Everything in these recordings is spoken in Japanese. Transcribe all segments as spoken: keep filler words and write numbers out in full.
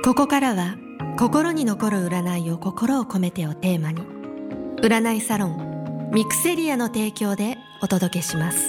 ここからは心に残る占いを心を込めてをテーマに、占いサロンミクセリアの提供でお届けします。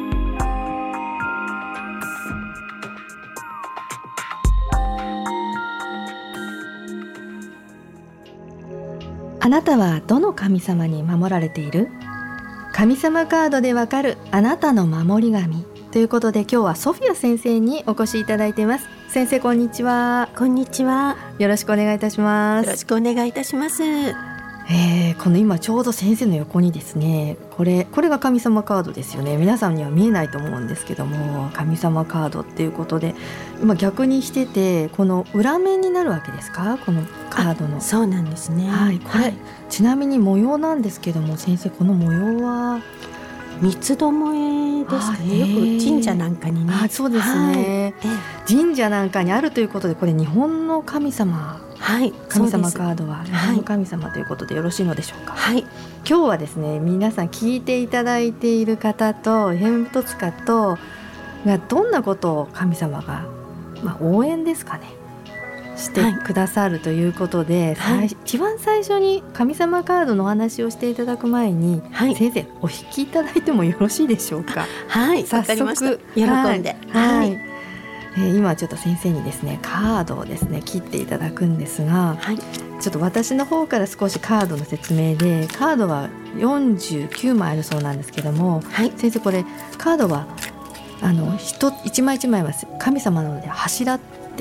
あなたはどの神様に守られている？神様カードでわかるあなたの守り神ということで、今日はソフィア先生にお越しいただいています。先生、こんにちは。 こんにちは。 よろしくお願いいたします。 よろしくお願いいたします。 えー、この今ちょうど先生の横にですね、これこれが神様カードですよね。皆さんには見えないと思うんですけども、神様カードっていうことで今逆にしてて、この裏面になるわけですか、このカードの。 そうなんですね、 はい、これ、はい、ちなみに模様なんですけども、先生この模様は三つどもえですかね。よく神社なんかにね。 あ、そうですね、はい、神社なんかにあるということで、これ日本の神様、 はい、 神様カードは日本の神様ということでよろしいのでしょうか。はい、今日はですね、皆さん聞いていただいている方とエフエム戸塚とがどんなことを神様が、まあ、応援ですかねしてくださるということで、はい、一番最初に神様カードのお話をしていただく前に、はい、先生お引きいただいてもよろしいでしょうか。 はい、 早速喜んで、 はいはい、えー、今ちょっと先生にですねカードをですね切っていただくんですが、はい、ちょっと私の方から少しカードの説明で、カードはよんじゅうきゅうまいあるそうなんですけども、はい、先生これカードはあの一枚一枚は神様なので柱って。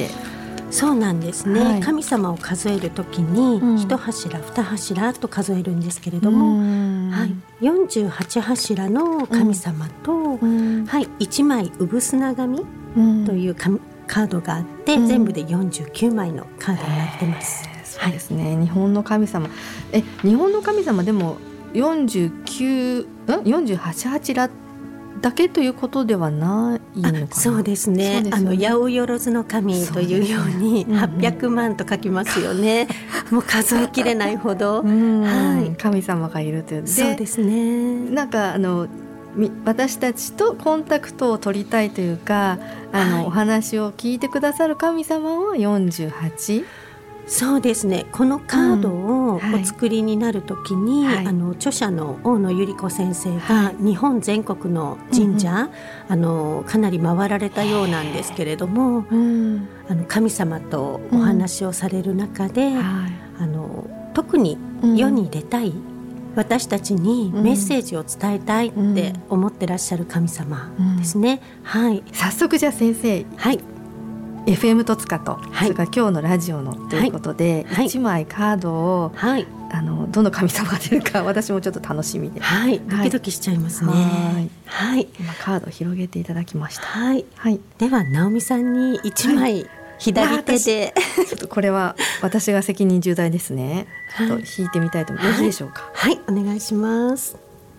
そうなんですね、はい、神様を数えるときに一柱、うん、二柱と数えるんですけれども、はい、よんじゅうはち柱の神様と、うんはい、いちまい産砂紙というカードがあって、うん、全部でよんじゅうきゅうまいのカードになってます。 そうですね、はい、日本の神様、え日本の神様でもよんじゅうきゅう、よんじゅうはち柱だけということではないのかな。 そうですね、そうですよね、あの八百万の神というようにはっぴゃくまんと書きますよね、うんうん、もう数えきれないほど、 はい、神様がいるという。 そうですね、 なんかあの私たちとコンタクトを取りたいというか、あの、はい、お話を聞いてくださる神様はよんじゅうはち。 そうですね、このカードをお作りになるときに、うんはい、あの著者の大野百合子先生が日本全国の神社、はい、あのかなり回られたようなんですけれども、うん、あの神様とお話をされる中で、うんはい、あの特に世に出たい、うん、私たちにメッセージを伝えたいって思ってらっしゃる神様ですね、うんはい、 早速じゃあ先生、はい、エフエム 戸塚と、はい、それから今日のラジオのということで、はい、いちまいカードを、はい、あのどの神様が出るか私もちょっと楽しみで、 はい、ドキドキしちゃいますね。はい、はい、 今カードを広げていただきました。 はいはい、では直美さんにいちまい、はい、左手で、 まあ、ちょっとこれは私が責任重大ですね。ちょっと引いてみたいと思います、はい、よろしいでしょうか。 はい、はい、お願いします。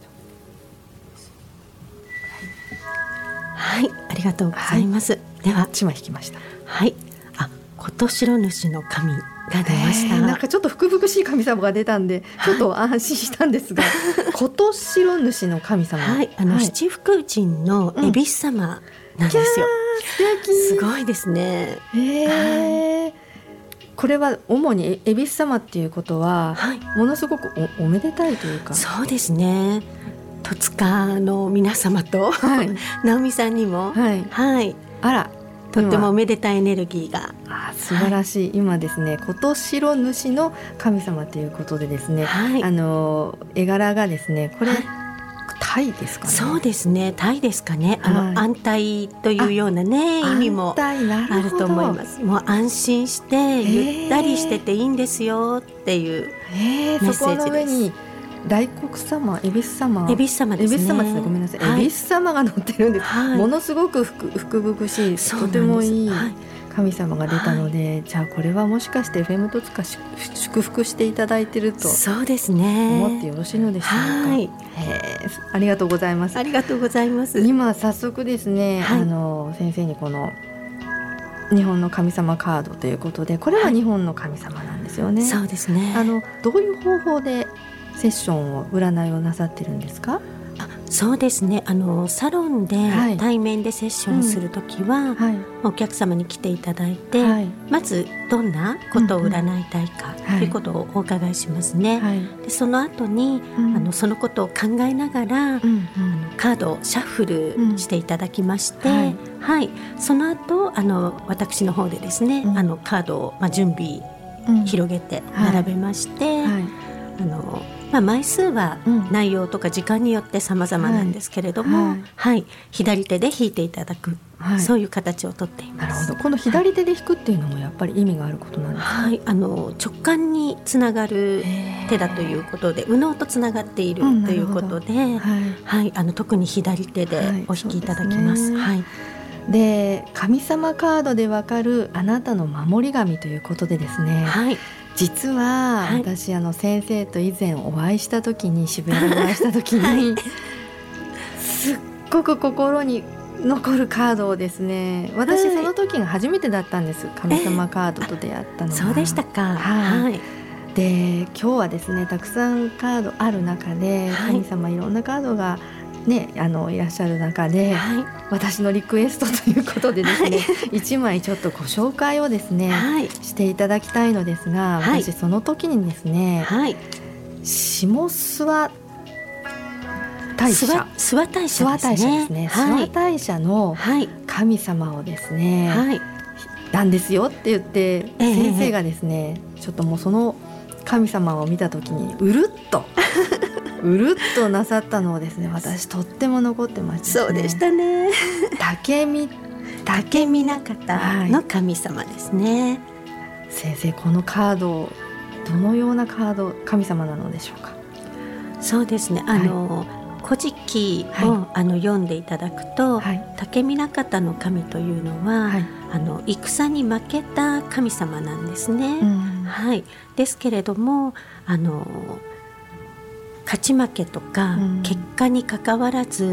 はい、ありがとうございます、はい、ではいちまい引きました。 はい、あ、琴白主の神が出ました。 なんかちょっと福々しい神様が出たんで、ちょっと安心したんですが、琴白主の神様、 はい、あの、はい、七福神の恵比寿様なんですよ、うん、 素敵、 すごいですね。 へー、はい、これは主に恵比寿様っていうことは、はい、ものすごく お, おめでたいというか。 そうですね、戸塚の皆様と、はい、直美さんにも、はいはい、あらとってもおめでたいエネルギーが、 あ、素晴らしい、はい、今ですね、琴白主の神様ということでですね、はい、あの絵柄がですね、これ、はい、タイですかね。 そうですね、タイですかね、あの、はい、安泰というようなね意味もあると思います。もう安心してゆったりしてていいんですよっていうメッセージです。 そこの上に大黒様、恵比寿様、 恵比寿様ですね、 恵比寿様ですね、ごめんなさい、はい、恵比寿様が乗ってるんです、はい、ものすごく福々しい、とてもいい神様が出たので、はい、じゃあこれはもしかして エフエム 戸塚祝福していただいてるとそうですね、 思ってよろしいのでしょうか。はい、へ、ありがとうございます。 ありがとうございます。 今早速ですね、はい、あの先生にこの日本の神様カードということで、これは日本の神様なんですよね、はい、 そうですね。 あのどういう方法でセッションを占いをなさってるんですか？ あ、 そうですね、あのサロンで対面でセッションするときは、うんはい、お客様に来ていただいて、はい、まずどんなことを占いたいかということをお伺いしますね、はい、でその後に、うん、あのそのことを考えながら、うんうん、あのカードをシャッフルしていただきまして、うんはいはい、その後あの私の方でですね、うん、あのカードを、まあ、準備、うん、広げて並べまして、はいはい、あのまあ、枚数は内容とか時間によって様々なんですけれども、はいはい、左手で引いていただく、はい、そういう形をとっています。 なるほど。この左手で引くっていうのもやっぱり意味があることなんですか？ はい、あの直感につながる手だということで、右脳とつながっているということで、うんはいはい、あの特に左手でお引きいただきます。はい、 で、神様カードでわかるあなたの守り神ということでですね、はい実は私、はい、あの先生と以前お会いした時に渋谷でお会いした時に、はい、すっごく心に残るカードをですね私、はい、その時が初めてだったんです。神様カードと出会ったのが、 そうでしたか、 はいはい、で今日はですねたくさんカードある中で、はい、神様いろんなカードがね、あのいらっしゃる中で、はい、私のリクエストということでですね、はい、いちまいちょっとご紹介をですね、はい、していただきたいのですが、はい、私その時にですね、はい、下諏訪大社諏訪大社ですね、 諏訪大社の神様をですね、はい、なんですよって言って、えー、先生がですねちょっともうその神様を見た時にうるっとうるっとなさったのをですね私とっても残ってました、 ね、そうでしたね。 竹見竹見な方の神様ですね、 はい、先生このカードどのようなカード神様なのでしょうか？ そうですね、あの、はい、古事記を、はい、あの読んでいただくと、はい、竹見な方の神というのは、はい、あの戦に負けた神様なんですね、うんはい、ですけれどもあの勝ち負けとか、うん、結果にかかわらず、うん、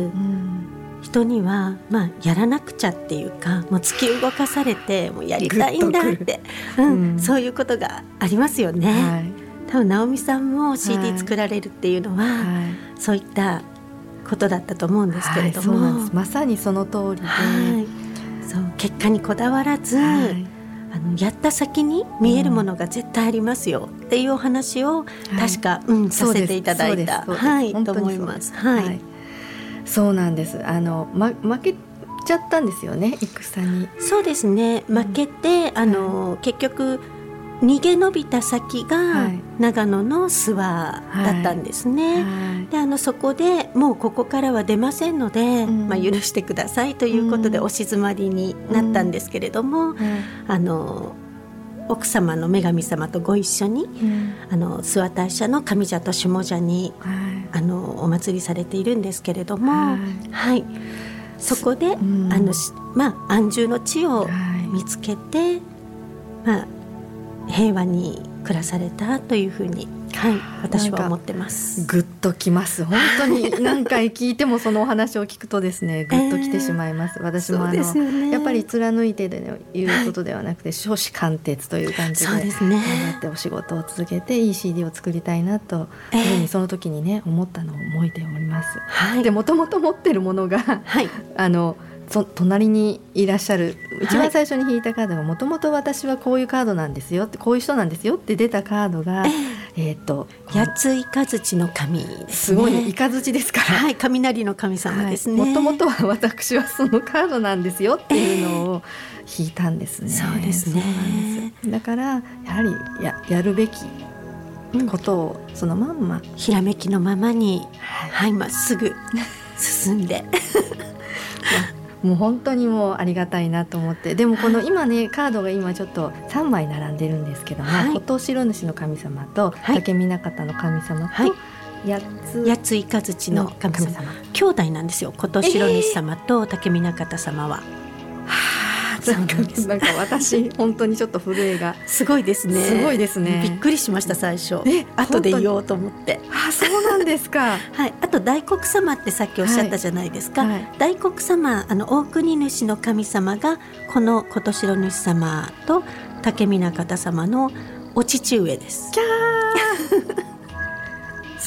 人には、まあ、やらなくちゃっていうかもう突き動かされてもうやりたいんだって、うんうん、そういうことがありますよね、はい、多分直美さんも シーディー 作られるっていうのは、はい、そういったことだったと思うんですけれども、 はい、そうなんです。まさにその通りで、はい、 そう結果にこだわらず、はいあのやった先に見えるものが絶対ありますよっていうお話を確か、はいうん、させていただいた、はい、と思います、はいはい、 そうなんです。あの、ま、負けちゃったんですよね戦に。 そうですね負けて、うん、あの結局逃げ延びた先が長野の諏訪だったんですね、はいはい、であのそこでもうここからは出ませんので、うんまあ、許してくださいということでお静まりになったんですけれども、うん、あの奥様の女神様とご一緒に、うん、あの諏訪大社の上社と下社に、はい、あのお祭りされているんですけれども、はいはい、そこで、うん、あのまあ、安住の地を見つけて、はいまあ平和に暮らされたというふうに、はい、私は思ってます。 グッときます本当に何回聞いてもそのお話を聞くとですねグッときてしまいます、えー、私もあの、ね、やっぱり貫いてで、ね、言うことではなくて、はい、初志貫徹という感じでそうですね、 頑張ってお仕事を続けていい シーディー を作りたいなというふうにその時にね思ったのを覚えております、はい、でもともと持ってるものが、はい、あのそ隣にいらっしゃる一番最初に引いたカードがもともと私はこういうカードなんですよってこういう人なんですよって出たカードが、えーえー、と八ついかづちの神ですね。 すごいね、いかづちですから、 はい、雷の神様ですね。 もともとは私はそのカードなんですよっていうのを引いたんですね、 えー、そうですね。 そうなんです。だからやはり や, やるべきことをそのまんま、うん、 ひらめきのままに、はい、まっすぐ進んでもう本当にもうありがたいなと思って。でもこの今ねカードが今ちょっとさんまい並んでるんですけども、はい、琴白主の神様と、はい、竹見方の神様と、はい、八つ八ついかづちの神様、兄弟なんですよ琴白主様と竹見方様は、 えー、なんか、なんか私本当にちょっと震えがすごいですね。 すごいですね。 びっくりしました最初。え後で言おうと思って。 あ、そうなんですか。 はい。あと大黒様ってさっきおっしゃったじゃないですか。はいはい、大黒様あの大国主の神様がこの琴白主様と竹見方様のお父上です。 キャー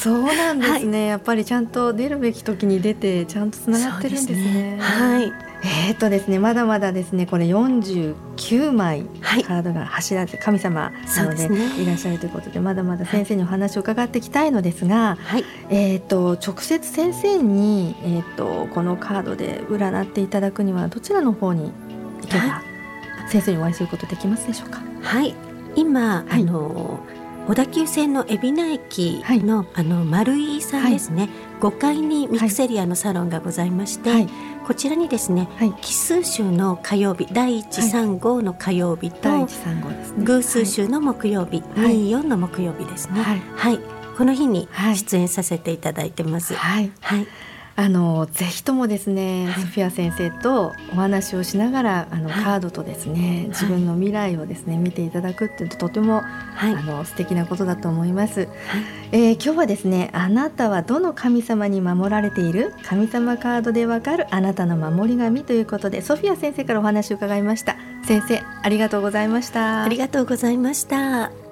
そうなんですね、はい、やっぱりちゃんと出るべき時に出てちゃんとつながってるんですね。 そうですね、はい。 えーとですね、まだまだですね、これよんじゅうきゅうまいカードが柱で神様なの で, で、ね、いらっしゃるということで、まだまだ先生にお話を伺っていきたいのですが、はい、えーと直接先生に、えーとこのカードで占っていただくにはどちらの方に行けば、はい、先生にお会いすることできますでしょうか。 はい、今、はい、あの小田急線の海老名駅 の,、はい、あの丸井さんですね、はい、ごかいにミクセリアのサロンがございまして、はい、こちらにですね、はい、奇数週の火曜日だいいちさんごの火曜日と、はい、偶数週の木曜日、はい、にじゅうよんの木曜日ですね、はいはい、この日に出演させていただいてます。 はいはい、あのぜひともですね、はい、ソフィア先生とお話をしながらあの、はい、カードとですね、自分の未来をですね見ていただくっていうととても、はい、あの素敵なことだと思います。はい、えー、今日はですね、あなたはどの神様に守られている？神様カードでわかるあなたの守り神ということで、ソフィア先生からお話を伺いました。先生、ありがとうございました。 ありがとうございました。